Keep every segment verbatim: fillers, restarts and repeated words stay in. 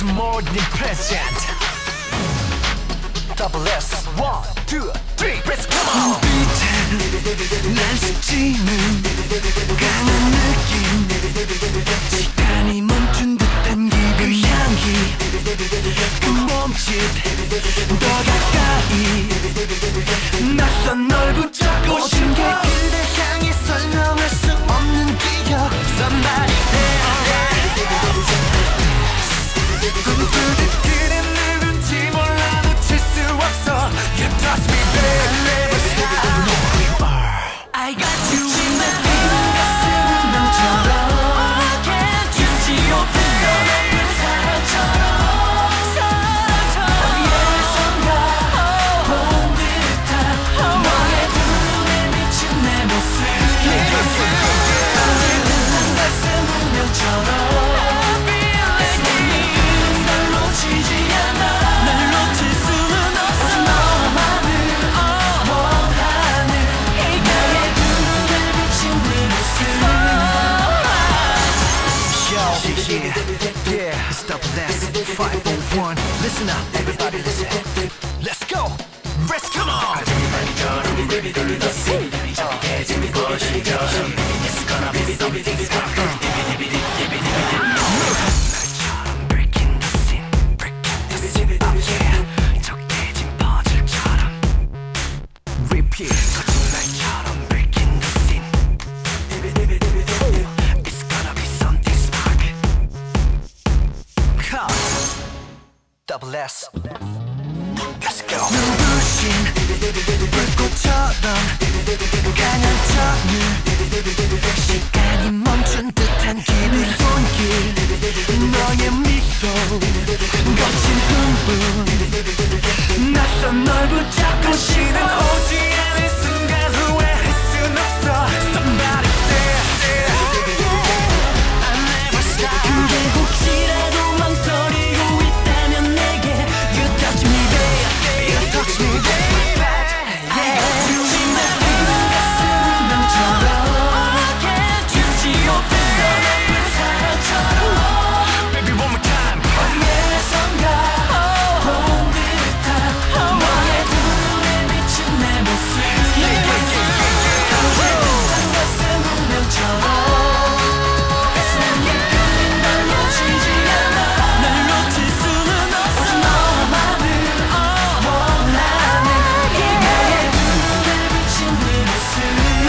is more than present. Double S, one, two, three, let's come on. 빛에 날 스치는 강한 느낌, 시간이 멈춘 듯한 기분, 그 향기, 그 몸짓, 더 가까이 낯선 널 붙잡고 싶어. 그대 향해 설명할 수 없는 기억. Somebody 꿈꾸듯 그대 누군지 몰라 놓칠 수 없어. You touch me baby, I got you in my hand. 가슴 운명처럼 주지 못해 너의 사랑처럼 어디에선가 본 듯한 너의 두 눈에 비친 내 모습. 따뜻한 가슴 운명처럼 yeah, yeah, it's Double S, five oh one. Listen up, everybody listen. Let's go, let's come on. It's gonna be something special. Breaking the scene, breaking the scene, oh yeah. 적해진 퍼즐처럼 repeat. 거짓말처럼 breaking the scene. It's gonna be something spark. Come, Double S. Let's go. 눈부신 불꽃처럼 강한 천을, 시간이 멈춘 듯한 기분, 손길 너의 미소, 거친 흥분, 낯선 널 붙잡고 싶어. 오지 않을 순간 후회할 순 없어. Somebody there, there. I never stop. 그게 혹시라도 망설이고 있다면 내게 You touch me baby, you touch me baby. I got you in my hand. 가슴 운명처럼 주지 못해 너의 사랑처럼. Baby one more time. 어디에선가 본 듯한 너의 두 눈에 비친 내 모습. 따뜻한 가슴 운명처럼 가슴에 끌린 널 놓치지 않아. 날 놓칠 수는 없어. 너만을 원하는 나의 두 눈에 비친 네 모습.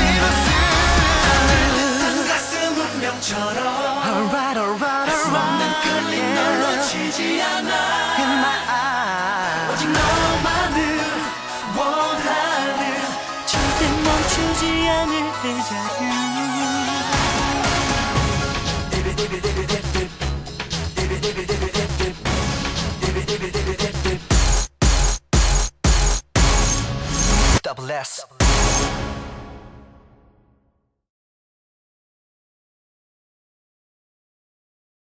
따뜻한 가슴 운명처럼 Alright, alright, alright. 난 끌린 널 놓치지 않아. In my eyes 오직 너만을 원하는 절대 멈추지 않을 내 자유. Double S.